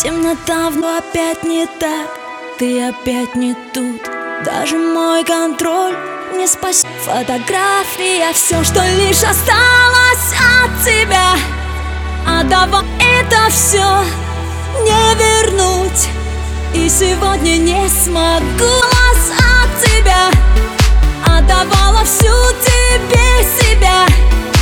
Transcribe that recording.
Темнота вновь опять не так, ты опять не тут. Даже мой контроль не спасет. Фотография, все, что лишь осталось от тебя. А давай это все не вернуть. И сегодня не смогу от тебя. Отдавала всю тебе себя.